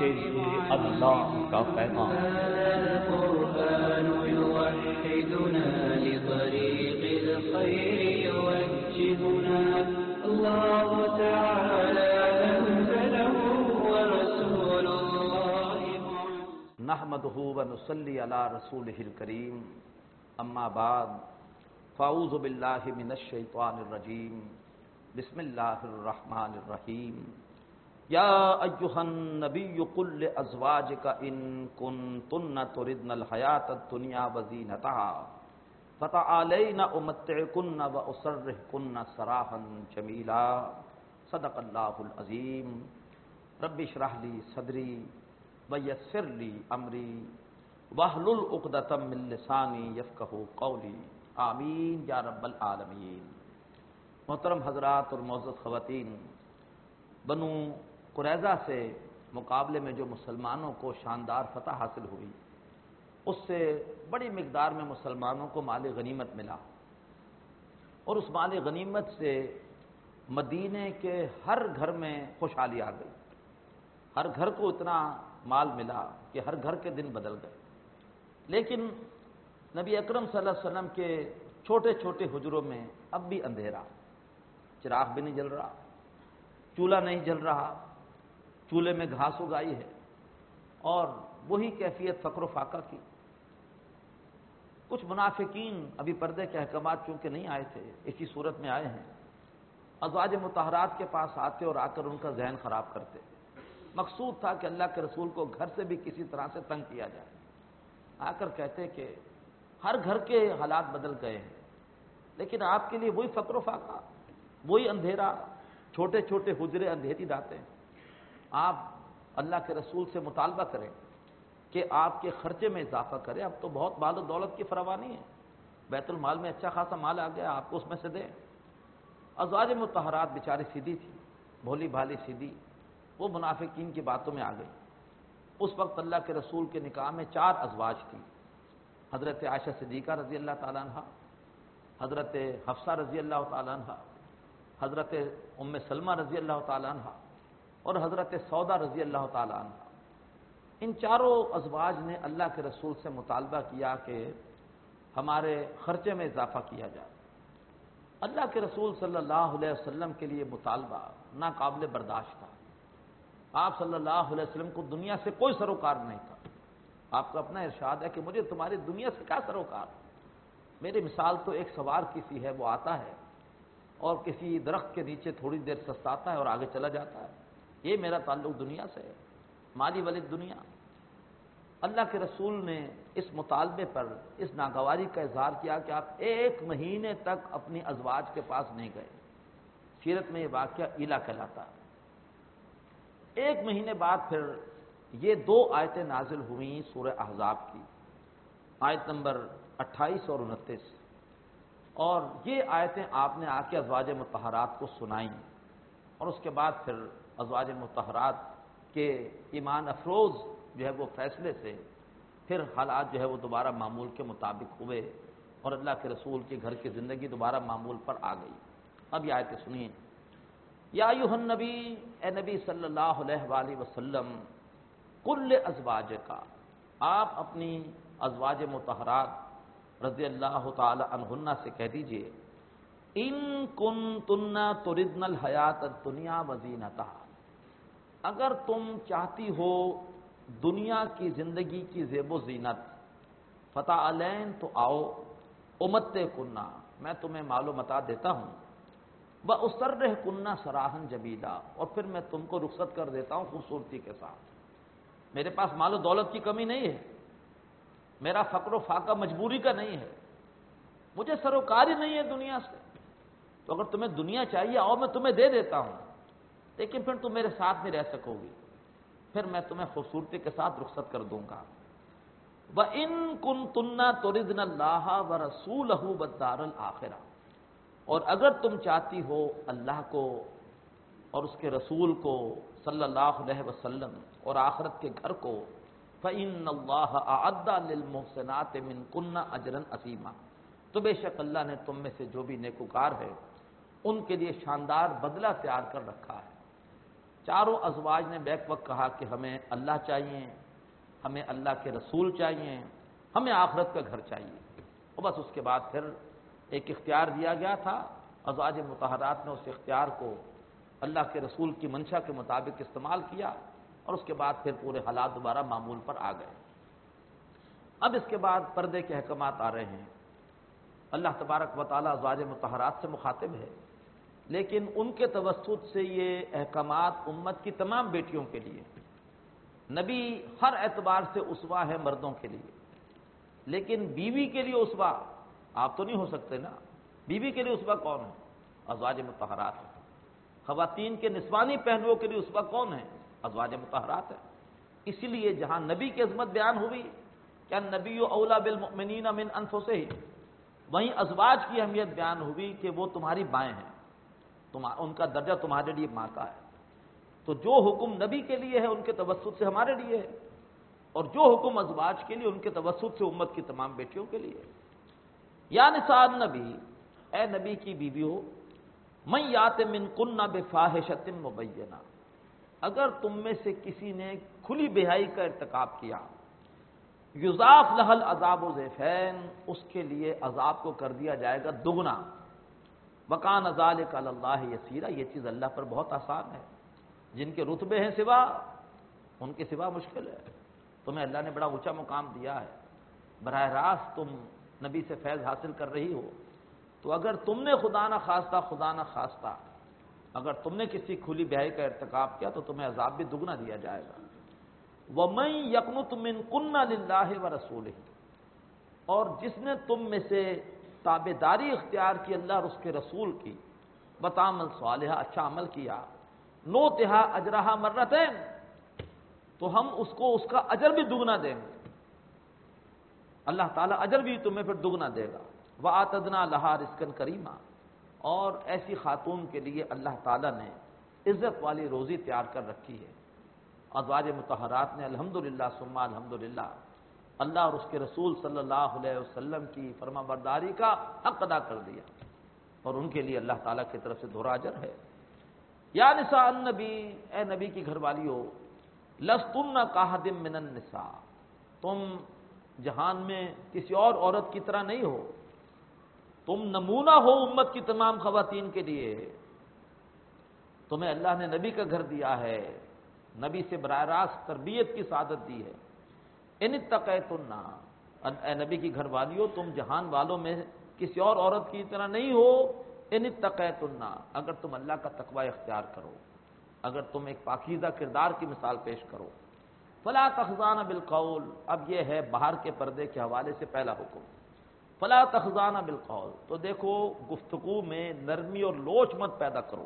یہ اللہ کا پیغام۔ القرآن يوحدنا لطريق الخير يوجهنا الله تعالى أنزله ورسول الله نحمده ونصلي على رسوله الكريم اما بعد فاعوذ باللہ من الشیطان الرجیم بسم اللہ الرحمن الرحیم یا ایہا النبی قل لازواجک ان کنتن تردن الحیاۃ الدنیا وزینتہا فتعالین امتعکن واسرحکن سراحا جمیلا صدق اللہ العظیم رب اشرح لی صدری ویسر لی امری واحلل عقدۃ من لسانی یفقہوا قولی آمین یا رب العالمین۔ محترم حضرات اور معزز خواتین، بنو قریظہ سے مقابلے میں جو مسلمانوں کو شاندار فتح حاصل ہوئی، اس سے بڑی مقدار میں مسلمانوں کو مال غنیمت ملا، اور اس مال غنیمت سے مدینے کے ہر گھر میں خوشحالی آ گئی۔ ہر گھر کو اتنا مال ملا کہ ہر گھر کے دن بدل گئے، لیکن نبی اکرم صلی اللہ علیہ وسلم کے چھوٹے چھوٹے حجروں میں اب بھی اندھیرا، چراغ بھی نہیں جل رہا، چولہا نہیں جل رہا، چولہے میں گھاس اگائی ہے، اور وہی کیفیت فقر و فاقہ کی۔ کچھ منافقین ابھی پردے کے احکامات چونکہ نہیں آئے تھے، اسی صورت میں آئے ہیں، ازواج مطہرات کے پاس آتے اور آ کر ان کا ذہن خراب کرتے۔ مقصود تھا کہ اللہ کے رسول کو گھر سے بھی کسی طرح سے تنگ کیا جائے۔ آ کر کہتے کہ ہر گھر کے حالات بدل گئے ہیں، لیکن آپ کے لیے وہی فقر و فاقہ، وہی اندھیرا، چھوٹے چھوٹے حجرے، اندھیری راتیں۔ آپ اللہ کے رسول سے مطالبہ کریں کہ آپ کے خرچے میں اضافہ کریں۔ اب تو بہت مال و دولت کی فراوانی ہے، بیت المال میں اچھا خاصا مال آ گیا، آپ کو اس میں سے دیں۔ ازواج مطہرات بیچاری سیدھی تھی، بھولی بھالی سیدھی، وہ منافقین کی باتوں میں آ گئی۔ اس وقت اللہ کے رسول کے نکاح میں 4 ازواج تھیں، حضرت عائشہ صدیقہ رضی اللہ تعالیٰ عنہ، حضرت حفصہ رضی اللہ تعالیٰ عنہ، حضرت ام سلمہ رضی اللہ تعالیٰ عنہ، اور حضرت سودہ رضی اللہ تعالیٰ عنہ۔ ان چاروں ازواج نے اللہ کے رسول سے مطالبہ کیا کہ ہمارے خرچے میں اضافہ کیا جائے۔ اللہ کے رسول صلی اللہ علیہ وسلم کے لیے مطالبہ ناقابل برداشت تھا۔ آپ صلی اللہ علیہ وسلم کو دنیا سے کوئی سروکار نہیں تھا۔ آپ کا اپنا ارشاد ہے کہ مجھے تمہاری دنیا سے کیا سروکار، میری مثال تو ایک سوار کی سی ہے، وہ آتا ہے اور کسی درخت کے نیچے تھوڑی دیر سستاتا ہے اور آگے چلا جاتا ہے، یہ میرا تعلق دنیا سے ہے، مالی ولد دنیا۔ اللہ کے رسول نے اس مطالبے پر اس ناگواری کا اظہار کیا کہ آپ 1 مہینے تک اپنی ازواج کے پاس نہیں گئے۔ سیرت میں یہ واقعہ ایلا کہلاتا ہے۔ 1 مہینے بعد پھر یہ 2 آیتیں نازل ہوئیں سورہ احزاب کی، آیت نمبر 28 اور 29، اور یہ آیتیں آپ نے آ کے ازواج مطہرات کو سنائیں، اور اس کے بعد پھر ازواج مطہرات کے ایمان افروز جو ہے وہ فیصلے سے پھر حالات جو ہے وہ دوبارہ معمول کے مطابق ہوئے، اور اللہ کے رسول کے گھر کی زندگی دوبارہ معمول پر آ گئی۔ اب یہ آیتیں سنیے۔ یا ایھا النبی، اے نبی صلی اللہ علیہ وآلہ وسلم، قل لازواجک، آپ اپنی ازواج مطہرات رضی اللہ تعالی عنہن سے کہہ دیجئے، ان کنتن تردن الحیات الدنیا وزینتہا، اگر تم چاہتی ہو دنیا کی زندگی کی زیب و زینت، فتعالین، تو آؤ، امتعکن، میں تمہیں مال و متاع دیتا ہوں، واسرحکن سراحا جمیلا، اور پھر میں تم کو رخصت کر دیتا ہوں خوبصورتی کے ساتھ۔ میرے پاس مال و دولت کی کمی نہیں ہے، میرا فقر و فاقہ مجبوری کا نہیں ہے، مجھے سروکار ہی نہیں ہے دنیا سے، تو اگر تمہیں دنیا چاہیے آؤ، میں تمہیں دے دیتا ہوں، لیکن پھر تم میرے ساتھ نہیں رہ سکو گی، پھر میں تمہیں خوبصورتی کے ساتھ رخصت کر دوں گا۔ وَإِن كُنتُنَّ تُرِدْنَ اللَّهَ وَرَسُولَهُ وَالدَّارَ الْآخِرَةَ، اور اگر تم چاہتی ہو اللہ کو اور اس کے رسول کو صلی اللہ علیہ وسلم اور آخرت کے گھر کو، فَإِنَّ اللَّهَ أَعَدَّ لِلْمُحْسِنَاتِ مِنكُنَّ أَجْرًا عَظِيمًا، تو بے شک اللہ نے تم میں سے جو بھی نیکوکار ہے ان کے لیے شاندار بدلہ تیار کر رکھا ہے۔ چاروں ازواج نے بیک وقت کہا کہ ہمیں اللہ چاہیے، ہمیں اللہ کے رسول چاہیے، ہمیں آخرت کا گھر چاہیے، اور بس اس کے بعد پھر ایک اختیار دیا گیا تھا، ازواج مطہرات نے اس اختیار کو اللہ کے رسول کی منشا کے مطابق استعمال کیا، اور اس کے بعد پھر پورے حالات دوبارہ معمول پر آ گئے۔ اب اس کے بعد پردے کے احکامات آ رہے ہیں۔ اللہ تبارک و تعالیٰ ازواج مطہرات سے مخاطب ہے، لیکن ان کے توسط سے یہ احکامات امت کی تمام بیٹیوں کے لیے، نبی ہر اعتبار سے اسوہ ہے مردوں کے لیے، لیکن بیوی کے لیے اسوہ آپ تو نہیں ہو سکتے نا۔ بیوی کے لیے اسوہ کون ہے؟ ازواج مطہرات ہے۔ خواتین کے نسوانی پہلوؤں کے لیے اسوہ کون ہے؟ ازواج مطہرات ہے۔ اسی لیے جہاں نبی کی عظمت بیان ہوئی کہ النبی اولیٰ بالمؤمنین من انفسہم، وہیں ازواج کی اہمیت بیان ہوئی کہ وہ تمہاری مائیں ہیں، ان کا درجہ تمہارے لیے ماں کا ہے۔ تو جو حکم نبی کے لیے ہے ان کے توسط سے ہمارے لیے ہے، اور جو حکم ازواج کے لیے ان کے توسط سے امت کی تمام بیٹیوں کے لیے ہے۔ یا نساء النبی، اے نبی کی بیویو، من یات منکن بفاحشۃ مبینہ، اگر تم میں سے کسی نے کھلی بے حیائی کا ارتکاب کیا، یضاف لہ العذاب ضعفین، اس کے لیے عذاب کو کر دیا جائے گا دگنا، وکان ذلک علی اللہ یسیرا، یہ چیز اللہ پر بہت آسان ہے۔ جن کے رتبے ہیں سوا، ان کے سوا مشکل ہے۔ تمہیں اللہ نے بڑا اونچا مقام دیا ہے، براہ راست تم نبی سے فیض حاصل کر رہی ہو، تو اگر تم نے خدا نہ خواستہ اگر تم نے کسی کھلی بیائی کا ارتکاب کیا تو تمہیں عذاب بھی دگنا دیا جائے گا۔ وَمَن يَقْنُتْ مِنكُنَّ لِلَّهِ وَرَسُولِهِ، اور جس نے تم میں سے تابعداری اختیار کی اللہ اور اس کے رسول کی، وَتَعْمَلْ صَالِحًا، اچھا عمل کیا، نُؤْتِهَا أَجْرَهَا مَرَّتَيْنِ، تو ہم اس کو اس کا اجر بھی دگنا دیں گے۔ اللہ تعالیٰ اجر بھی تمہیں پھر دگنا دے گا۔ وَآتَدْنَا لَهَا رِزْقًا كَرِيمًا، اور ایسی خاتون کے لیے اللہ تعالیٰ نے عزت والی روزی تیار کر رکھی ہے۔ ازواج مطہرات نے الحمدللہ ثم الحمدللہ اللہ اور اس کے رسول صلی اللہ علیہ وسلم کی فرما برداری کا حق ادا کر دیا، اور ان کے لیے اللہ تعالیٰ کی طرف سے دوہرا اجر ہے۔ یا نساء النبی، اے نبی کی گھر والیو، لستن کاحد من النساء، تم جہان میں کسی اور عورت کی طرح نہیں ہو، تم نمونہ ہو امت کی تمام خواتین کے لیے۔ تمہیں اللہ نے نبی کا گھر دیا ہے، نبی سے براہ راست تربیت کی سعادت دی ہے۔ ان اتقیتن، اے نبی کی گھر والیو، تم جہان والوں میں کسی اور عورت کی طرح نہیں ہو۔ ان اتقیتن، اگر تم اللہ کا تقوی اختیار کرو، اگر تم ایک پاکیزہ کردار کی مثال پیش کرو۔ فلا تخضعن بالقول، اب یہ ہے باہر کے پردے کے حوالے سے پہلا حکم، فلا تخضعن بالقول، تو دیکھو گفتگو میں نرمی اور لوچ مت پیدا کرو۔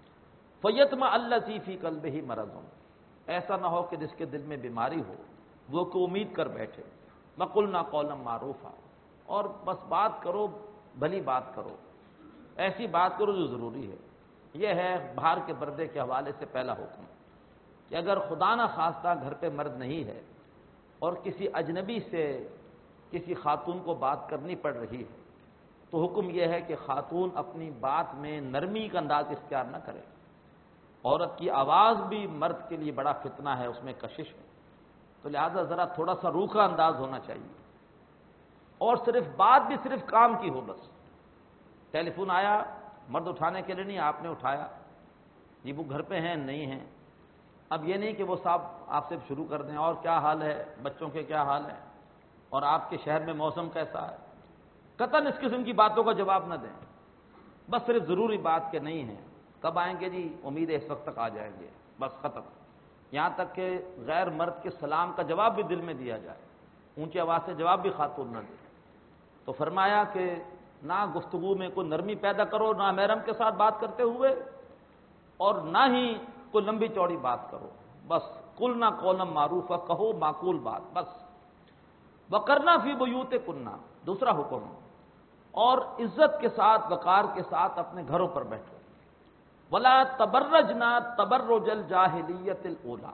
فیطمع الذی فی قلبہ مرض، ایسا نہ ہو کہ جس کے دل میں بیماری ہو وہ کو امید کر بیٹھے۔ وقلنا قولا معروفا، اور بس بات کرو، بھلی بات کرو، ایسی بات کرو جو ضروری ہے۔ یہ ہے باہر کے پردے کے حوالے سے پہلا حکم، کہ اگر خدا نہ خواستہ گھر پہ مرد نہیں ہے اور کسی اجنبی سے کسی خاتون کو بات کرنی پڑ رہی ہے، تو حکم یہ ہے کہ خاتون اپنی بات میں نرمی کا انداز اختیار نہ کرے۔ عورت کی آواز بھی مرد کے لیے بڑا فتنہ ہے، اس میں کشش ہے، تو لہذا ذرا تھوڑا سا روکھا انداز ہونا چاہیے، اور صرف بات بھی صرف کام کی ہو۔ بس ٹیلی فون آیا، مرد اٹھانے کے لیے نہیں، آپ نے اٹھایا، جی وہ گھر پہ ہیں نہیں ہیں، اب یہ نہیں کہ وہ صاحب آپ سے شروع کر دیں اور کیا حال ہے، بچوں کے کیا حال ہے، اور آپ کے شہر میں موسم کیسا ہے، قطعاً اس قسم کی باتوں کا جواب نہ دیں۔ بس صرف ضروری بات کہ نہیں ہے، کب آئیں گے جی، امید ہے اس وقت تک آ جائیں گے، بس ختم۔ یہاں تک کہ غیر مرد کے سلام کا جواب بھی دل میں دیا جائے، اونچی آواز سے جواب بھی خاتون نہ دے۔ تو فرمایا کہ نہ گفتگو میں کوئی نرمی پیدا کرو، نہ محرم کے ساتھ بات کرتے ہوئے، اور نہ ہی کوئی لمبی چوڑی بات کرو، بس قلنا قولا معروفا، کہو معقول بات بس۔ وقرنا فی بیوتکن، دوسرا حکم، اور عزت کے ساتھ وقار کے ساتھ اپنے گھروں پر بیٹھو۔ ولا تبرجنا تبرج الجاہلیت الاولی،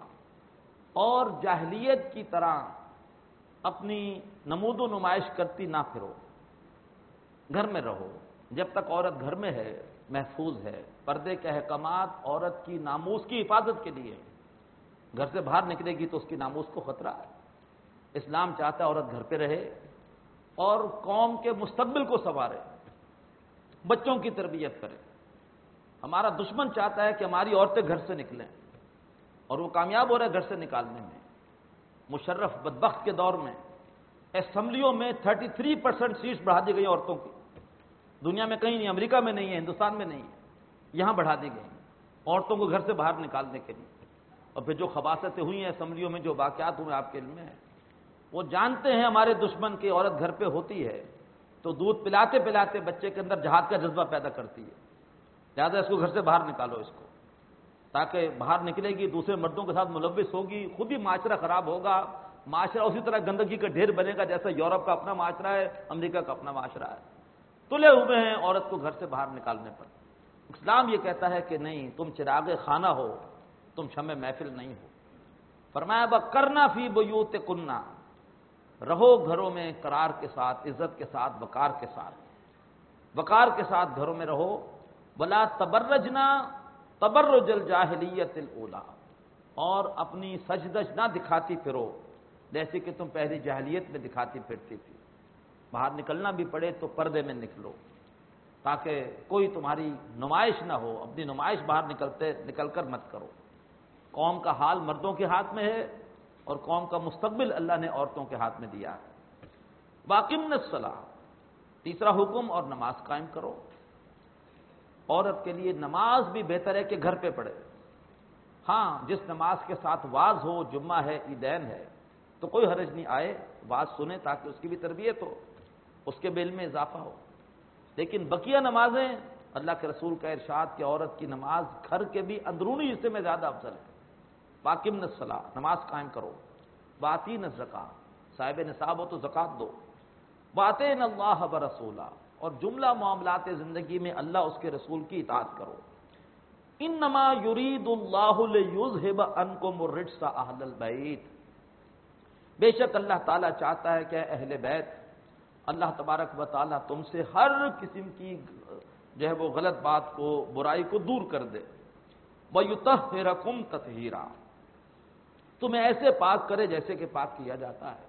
اور جاہلیت کی طرح اپنی نمود و نمائش کرتی نہ پھرو، گھر میں رہو، جب تک عورت گھر میں ہے محفوظ ہے. پردے کے احکامات عورت کی ناموس کی حفاظت کے لیے. گھر سے باہر نکلے گی تو اس کی ناموس کو خطرہ ہے. اسلام چاہتا ہے عورت گھر پہ رہے اور قوم کے مستقبل کو سنوارے، بچوں کی تربیت کرے. ہمارا دشمن چاہتا ہے کہ ہماری عورتیں گھر سے نکلیں، اور وہ کامیاب ہو رہا ہے گھر سے نکالنے میں. مشرف بدبخت کے دور میں اسمبلیوں میں 33% سیٹس بڑھا دی گئی عورتوں کی. دنیا میں کہیں نہیں، امریکہ میں نہیں ہے، ہندوستان میں نہیں ہے، یہاں بڑھا دی گئی عورتوں کو گھر سے باہر نکالنے کے لیے. اور پھر جو خباثتیں ہوئی ہیں اسمبلیوں میں، جو واقعات ہوئے آپ کے علم میں ہیں، وہ جانتے ہیں ہمارے دشمن کی عورت گھر پہ ہوتی ہے تو دودھ پلاتے پلاتے بچے کے اندر جہاد کا جذبہ پیدا کرتی ہے. لہٰذا اس کو گھر سے باہر نکالو، اس کو، تاکہ باہر نکلے گی دوسرے مردوں کے ساتھ ملوث ہوگی، خود ہی معاشرہ خراب ہوگا. معاشرہ اسی طرح گندگی کا ڈھیر بنے گا جیسا یورپ کا اپنا معاشرہ ہے، امریکہ کا اپنا معاشرہ ہے. تلے ہوئے ہیں عورت کو گھر سے باہر نکالنے پر. اسلام یہ کہتا ہے کہ نہیں، تم چراغ خانہ ہو، تم شمع محفل نہیں ہو. فرمایا وَقَرْنَ فِي بُيُوتِكُنَّ، رہو گھروں میں قرار کے ساتھ، عزت کے ساتھ، وقار کے ساتھ. وقار کے ساتھ گھروں میں رہو. وَلَا تَبَرَّجْنَا تَبَرُّجَ الْجَاهِلِيَّةِ الْأُولَىٰ، اور اپنی سجدج نہ دکھاتی پھرو جیسے کہ تم پہلی جاہلیت میں دکھاتی پھرتی تھی. باہر نکلنا بھی پڑے تو پردے میں نکلو، تاکہ کوئی تمہاری نمائش نہ ہو. اپنی نمائش باہر نکل کر مت کرو. قوم کا حال مردوں کے ہاتھ میں ہے اور قوم کا مستقبل اللہ نے عورتوں کے ہاتھ میں دیا ہے. وَأَقِمْنَ الصَّلَاةَ، تیسرا حکم، اور نماز قائم کرو. عورت کے لیے نماز بھی بہتر ہے کہ گھر پہ پڑھے. ہاں، جس نماز کے ساتھ واز ہو، جمعہ ہے، عیدین ہے، تو کوئی حرج نہیں آئے، واز سنیں تاکہ اس کی بھی تربیت ہو، اس کے علم میں اضافہ ہو. لیکن بقیہ نمازیں، اللہ کے رسول کا ارشاد کہ عورت کی نماز گھر کے بھی اندرونی حصے میں زیادہ افضل ہے. وَأَقِمْنَ الصَّلَاةَ، نماز قائم کرو. وَآتِينَ الزَّكَاةَ، صاحب نصاب ہو تو زکوٰۃ دو. وَأَطِعْنَ اللَّهَ وَرَسُولَهُ، اور جملہ معاملات زندگی میں اللہ اس کے رسول کی اطاعت کرو. انما یرید اللہ لیذھب عنکم الرجس اہل البیت، بے شک اللہ تعالیٰ چاہتا ہے کہ اہل بیت، اللہ تبارک و تعالیٰ تم سے ہر قسم کی جو ہے وہ غلط بات کو، برائی کو دور کر دے. وَيُطَهِّرَكُمْ تَطْهِيرًا، تمہیں ایسے پاک کرے جیسے کہ پاک کیا جاتا ہے.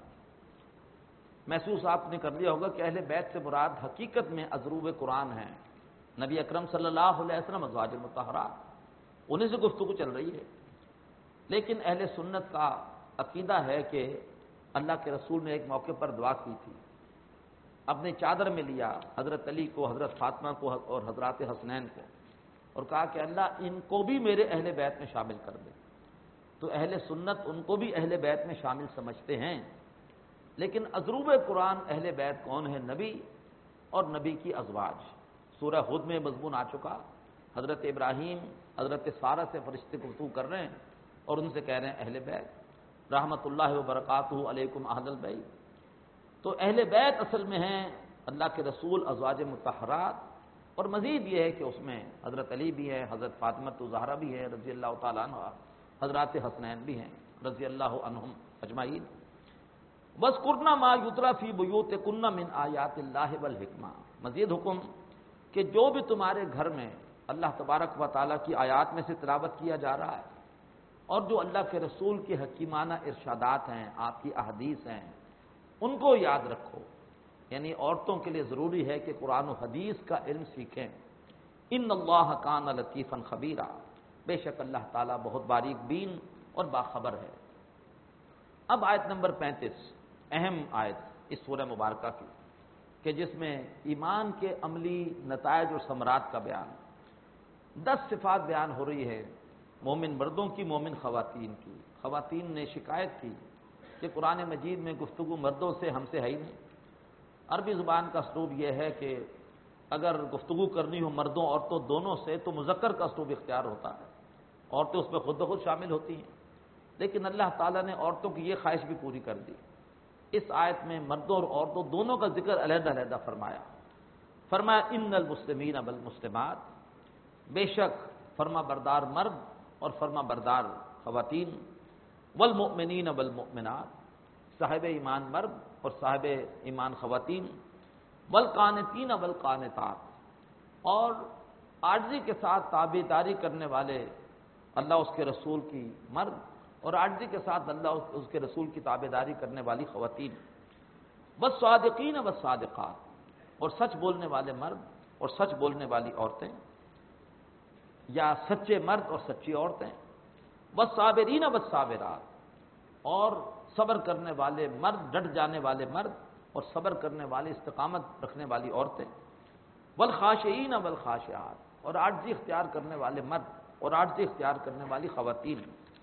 محسوس آپ نے کر لیا ہوگا کہ اہل بیت سے مراد حقیقت میں اضروب قرآن ہیں. نبی اکرم صلی اللہ علیہ وسلم، ازواج المطہرات، انہیں سے گفتگو چل رہی ہے. لیکن اہل سنت کا عقیدہ ہے کہ اللہ کے رسول نے ایک موقع پر دعا کی تھی، اپنے چادر میں لیا حضرت علی کو، حضرت فاطمہ کو اور حضرات حسنین کو، اور کہا کہ اللہ ان کو بھی میرے اہل بیت میں شامل کر دے. تو اہل سنت ان کو بھی اہل بیت میں شامل سمجھتے ہیں. لیکن اضروب قرآن اہل بیت کون ہے؟ نبی اور نبی کی ازواج. سورہ ہود میں مضمون آ چکا، حضرت ابراہیم حضرت سارہ سے فرشتے گفتگو کر رہے ہیں اور ان سے کہہ رہے ہیں اہل بیت رحمت اللہ وبرکاتہ علیکم اہل البیت. تو اہل بیت اصل میں ہیں اللہ کے رسول، ازواج مطہرات، اور مزید یہ ہے کہ اس میں حضرت علی بھی ہیں، حضرت فاطمہ الزہرا بھی ہیں رضی اللہ تعالیٰ عنہ، حضرات حسنین بھی ہیں رضی اللہ عنہم اجمعین. وَاذْكُرْنَ مَا يُتْلَىٰ فِي بُيُوتِكُنَّ مِنْ آیَاتِ اللَّهِ وَالْحِکْمَةِ، مزید حکم کہ جو بھی تمہارے گھر میں اللہ تبارک و تعالیٰ کی آیات میں سے تلاوت کیا جا رہا ہے، اور جو اللہ کے رسول کے حکیمانہ ارشادات ہیں، آپ کی احادیث ہیں، ان کو یاد رکھو. یعنی عورتوں کے لیے ضروری ہے کہ قرآن و حدیث کا علم سیکھیں. ان اللہ کان لطیفا خبیرا، بے شک اللہ تعالیٰ بہت باریک بین اور باخبر ہے. اب آیت نمبر 35، اہم آیت اس سورہ مبارکہ کی، کہ جس میں ایمان کے عملی نتائج اور ثمرات کا بیان، 10 صفات بیان ہو رہی ہے مومن مردوں کی، مومن خواتین کی. خواتین نے شکایت کی کہ قرآن مجید میں گفتگو مردوں سے ہم سے ہے ہی نہیں. عربی زبان کا اسلوب یہ ہے کہ اگر گفتگو کرنی ہو مردوں عورتوں دونوں سے تو مذکر کا اسلوب اختیار ہوتا ہے، عورتیں اس میں خود بخود شامل ہوتی ہیں. لیکن اللہ تعالیٰ نے عورتوں کی یہ خواہش بھی پوری کر دی. اس آیت میں مردوں اور عورتوں دونوں کا ذکر علیحدہ علیحدہ فرمایا. فرمایا ان المسلمین والمسلمات، بے شک فرما بردار مرد اور فرما بردار خواتین، والمؤمنین والمؤمنات، صاحب ایمان مرد اور صاحب ایمان خواتین، والقانتین والقانتات، اور عاجزی کے ساتھ تابعداری کرنے والے اللہ اس کے رسول کی مرد، اور عاجزی کے ساتھ اللہ اس کے رسول کی تابعداری کرنے والی خواتین، والصادقین والصادقات، اور سچ بولنے والے مرد اور سچ بولنے والی عورتیں، یا سچے مرد اور سچی عورتیں، والصابرین والصابرات، اور صبر کرنے والے مرد، ڈٹ جانے والے مرد اور صبر کرنے والے، استقامت رکھنے والی عورتیں، والخاشعین والخاشعات، اور عاجزی اختیار کرنے والے مرد اور عاجزی اختیار کرنے والی خواتین،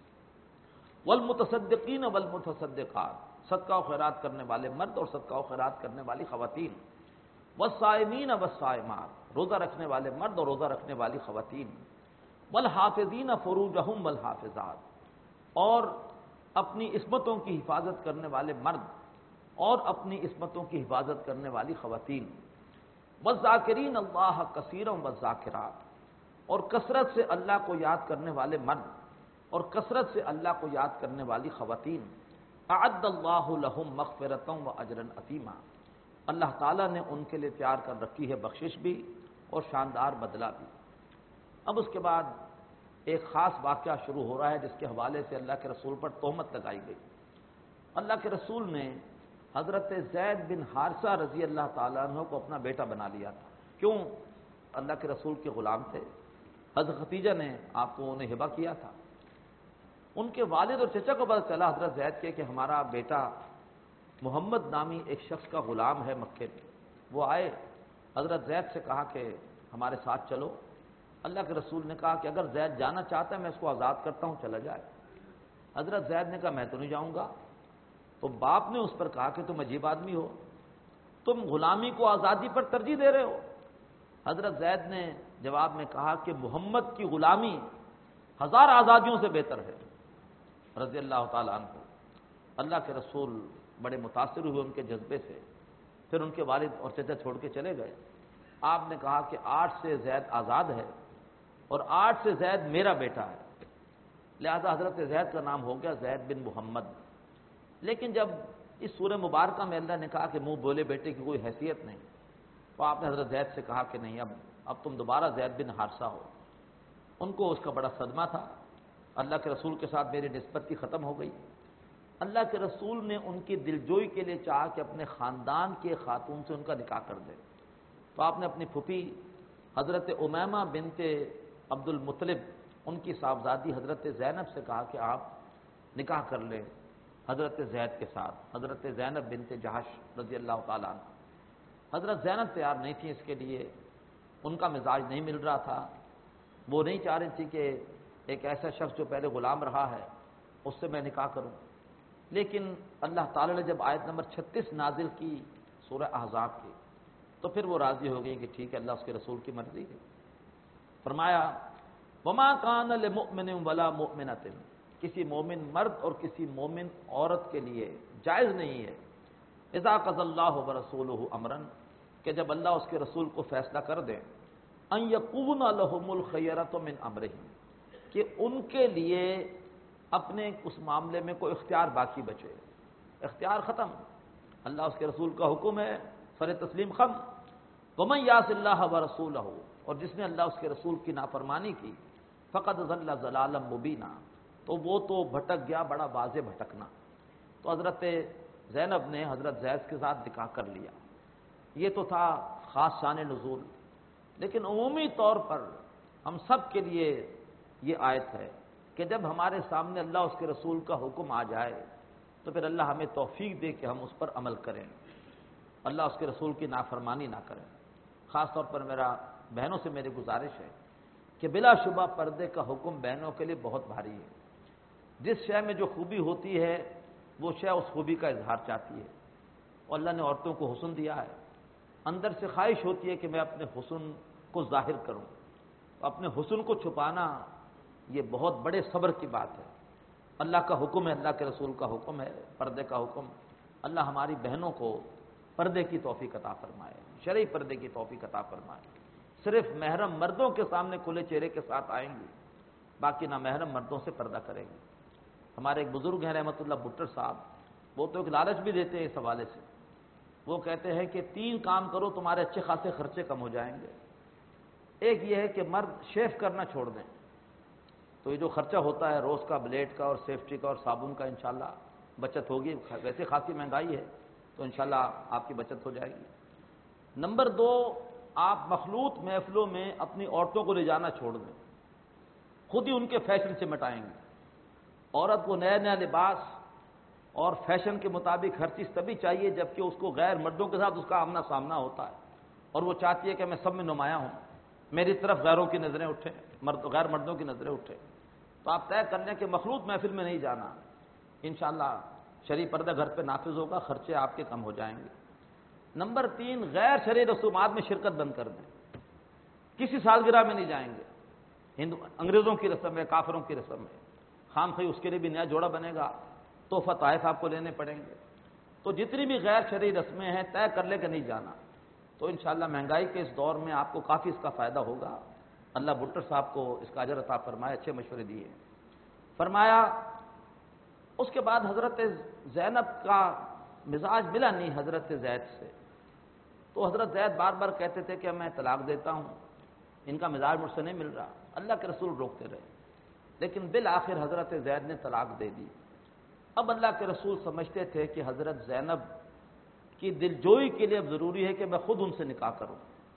والمتصدقین والمتصدقات، صدقہ و خیرات کرنے والے مرد اور صدقہ و خیرات کرنے والی خواتین، والصائمین والصائمات، روزہ رکھنے والے مرد اور روزہ رکھنے والی خواتین، والحافظین فروجہم والحافظات، اور اپنی عصمتوں کی حفاظت کرنے والے مرد اور اپنی عصمتوں کی حفاظت کرنے والی خواتین، والذاکرین اللہ کثیرا والذاکرات، اور کثرت سے اللہ کو یاد کرنے والے مرد اور کثرت سے اللہ کو یاد کرنے والی خواتین، اعد اللہ لہم مغفرۃ واجرا عظیما، اللہ تعالیٰ نے ان کے لیے تیار کر رکھی ہے بخشش بھی اور شاندار بدلہ بھی۔ اب اس کے بعد ایک خاص واقعہ شروع ہو رہا ہے جس کے حوالے سے اللہ کے رسول پر تہمت لگائی گئی۔ اللہ کے رسول نے حضرت زید بن حارثہ رضی اللہ تعالیٰ عنہ کو اپنا بیٹا بنا لیا تھا۔ کیوں؟ اللہ کے رسول کے غلام تھے، حضرت خدیجہ نے آپ کو انہیں ہبہ کیا تھا۔ ان کے والد اور چچا کو پتہ چلا حضرت زید کے کہ ہمارا بیٹا محمد نامی ایک شخص کا غلام ہے مکے میں۔ وہ آئے، حضرت زید سے کہا کہ ہمارے ساتھ چلو۔ اللہ کے رسول نے کہا کہ اگر زید جانا چاہتا ہے میں اس کو آزاد کرتا ہوں، چلا جائے۔ حضرت زید نے کہا میں تو نہیں جاؤں گا۔ تو باپ نے اس پر کہا کہ تم عجیب آدمی ہو، تم غلامی کو آزادی پر ترجیح دے رہے ہو۔ حضرت زید نے جواب میں کہا کہ محمد کی غلامی 1000 آزادیوں سے بہتر ہے، رضی اللہ تعالیٰ عنہ۔ اللہ کے رسول بڑے متاثر ہوئے ان کے جذبے سے، پھر ان کے والد اور چچا چھوڑ کے چلے گئے۔ آپ نے کہا کہ 8 سے زید آزاد ہے اور 8 سے زید میرا بیٹا ہے، لہذا حضرت زید کا نام ہو گیا زید بن محمد۔ لیکن جب اس سورہ مبارکہ میں اللہ نے کہا کہ منہ بولے بیٹے کی کوئی حیثیت نہیں، تو آپ نے حضرت زید سے کہا کہ نہیں، اب تم دوبارہ زید بن حارثہ ہو۔ ان کو اس کا بڑا صدمہ تھا، اللہ کے رسول کے ساتھ میری نسبت کی ختم ہو گئی۔ اللہ کے رسول نے ان کی دلجوئی کے لیے چاہا کہ اپنے خاندان کے خاتون سے ان کا نکاح کر دے، تو آپ نے اپنی پھوپھی حضرت امیمہ بنت عبد المطلب، ان کی صاحبزادی حضرت زینب سے کہا کہ آپ نکاح کر لیں حضرت زید کے ساتھ، حضرت زینب بنت جہش رضی اللہ تعالیٰ عنہ۔ حضرت زینب تیار نہیں تھی اس کے لیے، ان کا مزاج نہیں مل رہا تھا، وہ نہیں چاہ رہی تھی کہ ایک ایسا شخص جو پہلے غلام رہا ہے اس سے میں نکاح کروں۔ لیکن اللہ تعالیٰ نے جب آیت نمبر 36 نازل کی سورہ احزاب کی، تو پھر وہ راضی ہو گئی کہ ٹھیک ہے، اللہ اس کے رسول کی مرضی ہے۔ فرمایا وما کان لمؤمن ولا مؤمنۃ، کسی مومن مرد اور کسی مومن عورت کے لیے جائز نہیں ہے، اذا قضى اللہ ورسولہ امرا، کہ جب اللہ اس کے رسول کو فیصلہ کر دیں، ان یکون لهم الخیرۃ من امرہم، کہ ان کے لیے اپنے اس معاملے میں کوئی اختیار باقی بچے، اختیار ختم، اللہ اس کے رسول کا حکم ہے، سر تسلیم خم۔ ومن یعص اللہ ورسولہ، اور جس نے اللہ اس کے رسول کی نافرمانی کی، فقد ضل ضلالا مبینا، تو وہ تو بھٹک گیا بڑا واضح بھٹکنا۔ تو حضرت زینب نے حضرت زید کے ساتھ نکاح کر لیا۔ یہ تو تھا خاص شان نزول، لیکن عمومی طور پر ہم سب کے لیے یہ آیت ہے کہ جب ہمارے سامنے اللہ اس کے رسول کا حکم آ جائے تو پھر اللہ ہمیں توفیق دے کہ ہم اس پر عمل کریں، اللہ اس کے رسول کی نافرمانی نہ کریں۔ خاص طور پر میرا بہنوں سے میری گزارش ہے کہ بلا شبہ پردے کا حکم بہنوں کے لیے بہت بھاری ہے۔ جس شے میں جو خوبی ہوتی ہے وہ شے اس خوبی کا اظہار چاہتی ہے، اور اللہ نے عورتوں کو حسن دیا ہے، اندر سے خواہش ہوتی ہے کہ میں اپنے حسن کو ظاہر کروں، اپنے حسن کو چھپانا یہ بہت بڑے صبر کی بات ہے۔ اللہ کا حکم ہے، اللہ کے رسول کا حکم ہے، پردے کا حکم۔ اللہ ہماری بہنوں کو پردے کی توفیق عطا فرمائے، شرعی پردے کی توفیق عطا فرمائے۔ صرف محرم مردوں کے سامنے کھلے چہرے کے ساتھ آئیں گی، باقی نہ محرم مردوں سے پردہ کریں گے۔ ہمارے ایک بزرگ ہیں رحمۃ اللہ بٹر صاحب، وہ تو ایک لالچ بھی دیتے ہیں اس حوالے سے، وہ کہتے ہیں کہ 3 کام کرو تمہارے اچھے خاصے خرچے کم ہو جائیں گے۔ ایک یہ ہے کہ مرد شیف کرنا چھوڑ دیں، تو یہ جو خرچہ ہوتا ہے روز کا بلیڈ کا اور سیفٹی کا اور صابن کا انشاءاللہ بچت ہوگی، ویسے خاصی مہنگائی ہے تو انشاءاللہ آپ کی بچت ہو جائے گی۔ نمبر 2، آپ مخلوط محفلوں میں اپنی عورتوں کو لے جانا چھوڑ دیں، خود ہی ان کے فیشن سے مٹائیں گے۔ عورت کو نیا نیا لباس اور فیشن کے مطابق ہر چیز تبھی چاہیے جبکہ اس کو غیر مردوں کے ساتھ اس کا آمنا سامنا ہوتا ہے، اور وہ چاہتی ہے کہ میں سب میں نمایاں ہوں، میری طرف غیروں کی نظریں اٹھیں، غیر مردوں کی نظریں اٹھیں۔ تو آپ طے کر لیں کہ مخلوط محفل میں نہیں جانا، انشاءاللہ شرعی پردہ گھر پہ نافذ ہوگا، خرچے آپ کے کم ہو جائیں گے۔ نمبر 3، غیر شرعی رسومات میں شرکت بند کر دیں، کسی سالگرہ میں نہیں جائیں گے، انگریزوں کی رسم ہے، کافروں کی رسم ہے، خام خواہ اس کے لیے بھی نیا جوڑا بنے گا، تحفہ طائف آپ کو لینے پڑیں گے۔ تو جتنی بھی غیر شرعی رسمیں ہیں طے کر لے کہ نہیں جانا، تو انشاءاللہ مہنگائی کے اس دور میں آپ کو کافی اس کا فائدہ ہوگا۔ اللہ بٹر صاحب کو اس کا اجر عطا فرمائے، اچھے مشورے دیے۔ فرمایا اس کے بعد حضرت زینب کا مزاج ملا نہیں حضرت زید سے، تو حضرت زید بار بار کہتے تھے کہ میں طلاق دیتا ہوں، ان کا مزاج مجھ سے نہیں مل رہا، اللہ کے رسول روکتے رہے، لیکن بالآخر حضرت زید نے طلاق دے دی۔ اب اللہ کے رسول سمجھتے تھے کہ حضرت زینب کی دلجوئی کے لیے اب ضروری ہے کہ میں خود ان سے نکاح کروں،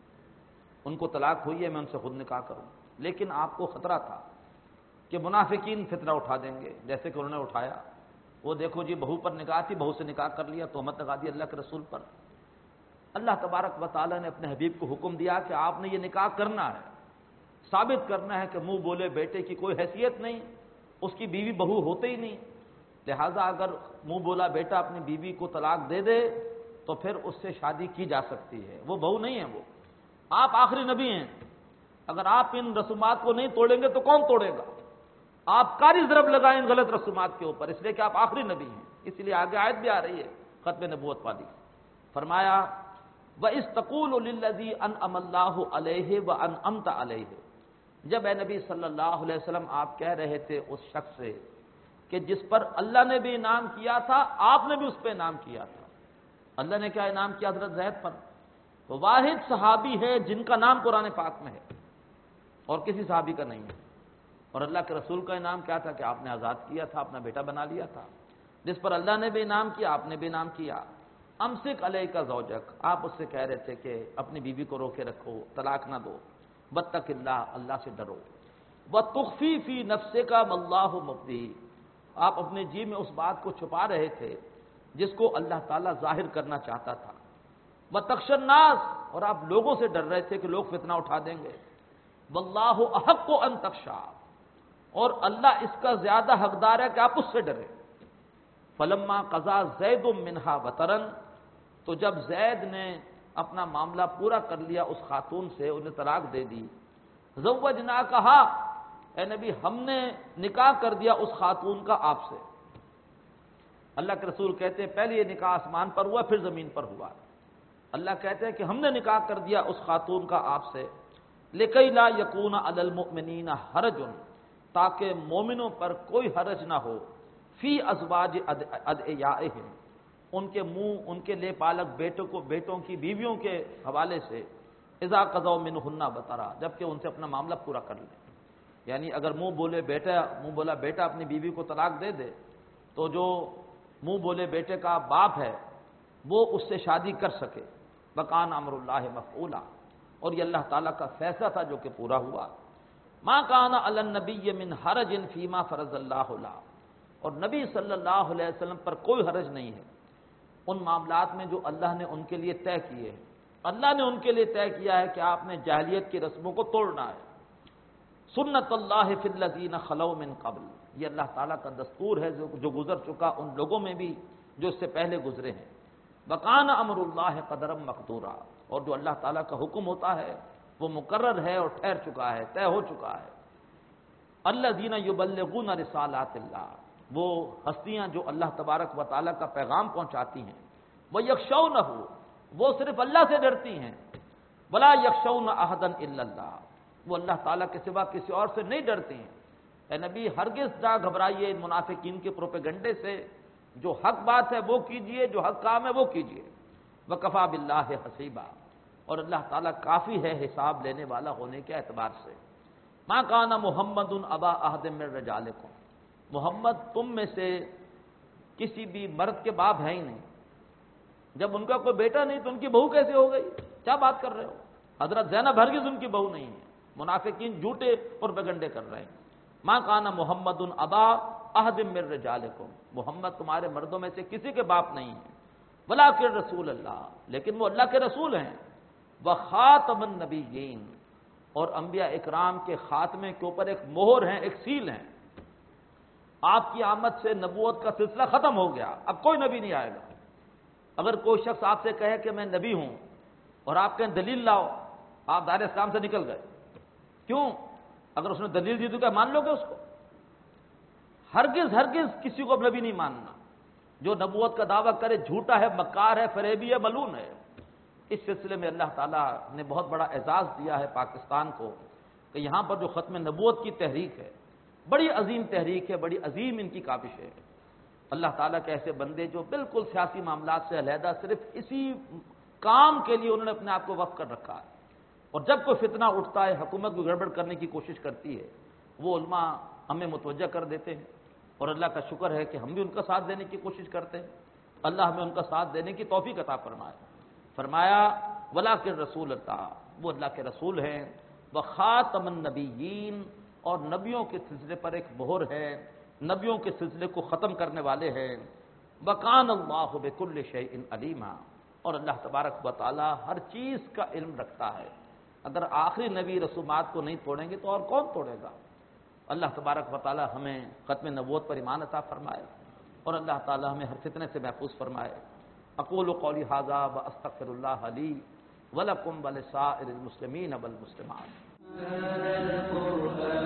ان کو طلاق ہوئی ہے میں ان سے خود نکاح کروں، لیکن آپ کو خطرہ تھا کہ منافقین فتنہ اٹھا دیں گے، جیسے کہ انہوں نے اٹھایا۔ وہ دیکھو جی بہو پر نکاح تھی، بہو سے نکاح کر لیا، تہمت لگا دی اللہ کے رسول پر۔ اللہ تبارک و تعالیٰ نے اپنے حبیب کو حکم دیا کہ آپ نے یہ نکاح کرنا ہے، ثابت کرنا ہے کہ منہ بولے بیٹے کی کوئی حیثیت نہیں، اس کی بیوی بہو ہوتے ہی نہیں، لہذا اگر منہ بولا بیٹا اپنی بیوی کو طلاق دے دے تو پھر اس سے شادی کی جا سکتی ہے، وہ بہو نہیں ہے، وہ آپ آخری نبی ہیں، اگر آپ ان رسومات کو نہیں توڑیں گے تو کون توڑے گا؟ آپ کاری ضرب لگائیں ان غلط رسومات کے اوپر، اس لیے کہ آپ آخری نبی ہیں، اس لیے آگے آیت بھی آ رہی ہے ختم نبوت والی۔ فرمایا وَإِذْ تَقُولُ لِلَّذِي أَنْعَمَ اللَّهُ عَلَيْهِ وَأَنْعَمْتَ عَلَيْهِ، جب اے نبی صلی اللہ علیہ وسلم آپ کہہ رہے تھے اس شخص سے کہ جس پر اللہ نے بھی انعام کیا تھا آپ نے بھی اس پہ انعام کیا تھا۔ اللہ نے کیا انعام کیا حضرت زید پر؟ تو واحد صحابی ہے جن کا نام قرآن پاک میں ہے اور کسی صحابی کا نہیں ہے، اور اللہ کے رسول کا انعام کیا تھا کہ آپ نے آزاد کیا تھا، اپنا بیٹا بنا لیا تھا۔ جس پر اللہ نے بھی انعام کیا آپ نے بھی انعام کیا۔ امسک علیک زوجک، آپ اس سے کہہ رہے تھے کہ اپنی بیوی کو روکے رکھو، طلاق نہ دو، واتق اللہ، اللہ سے ڈرو، وتخفی فی نفسک ما اللہ مبدی، آپ اپنے جی میں اس بات کو چھپا رہے تھے جس کو اللہ تعالیٰ ظاہر کرنا چاہتا تھا، وتخشی الناس، اور آپ لوگوں سے ڈر رہے تھے کہ لوگ فتنہ اٹھا دیں گے، واللہ احق ان تخشی، اور اللہ اس کا زیادہ حقدار ہے کہ آپ اس سے ڈریں۔ فلما قضا زید منہا وطرا، تو جب زید نے اپنا معاملہ پورا کر لیا اس خاتون سے، انہیں طلاق دے دی، زوجناکہا، اے نبی ہم نے نکاح کر دیا اس خاتون کا آپ سے۔ اللہ کے رسول کہتے ہیں پہلے یہ نکاح آسمان پر ہوا پھر زمین پر ہوا، اللہ کہتے ہیں کہ ہم نے نکاح کر دیا اس خاتون کا آپ سے، لکی لا یکون علی المؤمنین حرج، تاکہ مومنوں پر کوئی حرج نہ ہو، فی ازواج ادعیائہم، ان کے منہ ان کے لے پالک بیٹوں کی بیویوں کے حوالے سے، اذا قضوا منہن وطرا، جبکہ ان سے اپنا معاملہ پورا کر لیں۔ یعنی اگر منہ بولا بیٹا اپنی بیوی کو طلاق دے دے تو جو منہ بولے بیٹے کا باپ ہے وہ اس سے شادی کر سکے، وکان امر اللہ مفعولا، اور یہ اللہ تعالیٰ کا فیصلہ تھا جو کہ پورا ہوا۔ ما کان علی النبی من حرج فیما فرض اللہ له، اور نبی صلی اللہ علیہ وسلم پر کوئی حرج نہیں ہے ان معاملات میں جو اللہ نے ان کے لیے طے کیے ہیں۔ اللہ نے ان کے لیے طے کیا ہے کہ آپ نے جاہلیت کی رسموں کو توڑنا ہے۔ سنت اللہ فی الذین خلوا من قبل، یہ اللہ تعالیٰ کا دستور ہے جو گزر چکا ان لوگوں میں بھی جو اس سے پہلے گزرے ہیں۔ وکان امر اللہ قدرا مقدورا، اور جو اللہ تعالیٰ کا حکم ہوتا ہے وہ مقرر ہے اور ٹھہر چکا ہے، طے ہو چکا ہے۔ الذین یبلغون رسالات اللہ، وہ ہستیاں جو اللہ تبارک و تعالیٰ کا پیغام پہنچاتی ہیں، ویخشونہ، وہ صرف اللہ سے ڈرتی ہیں، ولا یخشون احدا الا اللہ، وہ اللہ تعالیٰ کے سوا کسی اور سے نہیں ڈرتی ہیں۔ اے نبی ہرگز نہ گھبرائیے ان منافقین کے پروپیگنڈے سے، جو حق بات ہے وہ کیجئے، جو حق کام ہے وہ کیجئے، وکفی باللہ حسیبا، اور اللہ تعالیٰ کافی ہے حساب لینے والا ہونے کے اعتبار سے۔ ما کان محمد ابا احد من رجالکم، محمد تم میں سے کسی بھی مرد کے باپ ہے ہی نہیں۔ جب ان کا کوئی بیٹا نہیں تو ان کی بہو کیسے ہو گئی؟ کیا بات کر رہے ہو؟ حضرت زینب ہرگز ان کی بہو نہیں ہے۔ منافقین جھوٹے پروپیگنڈے کر رہے ہیں۔ ما کان محمد ابا احد من رجالکم، محمد تمہارے مردوں میں سے کسی کے باپ نہیں ہے، ولکن رسول اللہ، لیکن وہ اللہ کے رسول ہیں، وخاتم النبیین، اور انبیاء اکرام کے خاتمے کے اوپر ایک مہر ہیں، ایک سیل ہیں۔ آپ کی آمد سے نبوت کا سلسلہ ختم ہو گیا، اب کوئی نبی نہیں آئے گا۔ اگر کوئی شخص آپ سے کہے کہ میں نبی ہوں اور آپ کہیں دلیل لاؤ، آپ دائرہ اسلام سے نکل گئے۔ کیوں؟ اگر اس نے دلیل دی تو کیا مان لو گے اس کو؟ ہرگز ہرگز کسی کو نبی نہیں ماننا۔ جو نبوت کا دعویٰ کرے جھوٹا ہے، مکار ہے، فریبی ہے، ملعون ہے۔ اس سلسلے میں اللہ تعالیٰ نے بہت بڑا اعزاز دیا ہے پاکستان کو کہ یہاں پر جو ختم نبوت کی تحریک ہے، بڑی عظیم تحریک ہے، بڑی عظیم ان کی کاوش ہے۔ اللہ تعالیٰ کے ایسے بندے جو بالکل سیاسی معاملات سے علیحدہ صرف اسی کام کے لیے انہوں نے اپنے آپ کو وقف کر رکھا ہے، اور جب کوئی فتنہ اٹھتا ہے، حکومت کو گڑبڑ کرنے کی کوشش کرتی ہے، وہ علماء ہمیں متوجہ کر دیتے ہیں، اور اللہ کا شکر ہے کہ ہم بھی ان کا ساتھ دینے کی کوشش کرتے ہیں۔ اللہ ہمیں ان کا ساتھ دینے کی توفیق عطا فرمائے۔ فرمایا ولکن رسول اللہ، وہ اللہ کے رسول ہیں، وخاتم النبیین، اور نبیوں کے سلسلے پر ایک مہر ہے، نبیوں کے سلسلے کو ختم کرنے والے ہیں۔ وکان اللہ بکل شیء علیما، اور اللہ تبارک و تعالی ہر چیز کا علم رکھتا ہے۔ اگر آخری نبی رسومات کو نہیں توڑیں گے تو اور کون توڑے گا؟ اللہ تبارک و تعالی ہمیں ختم نبوت پر ایمان عطا فرمائے، اور اللہ تعالی ہمیں ہر فتنے سے محفوظ فرمائے۔ اقول قولی ھذا واستغفر اللہ لی ولکم ولسائر المسلمین والمسلمات۔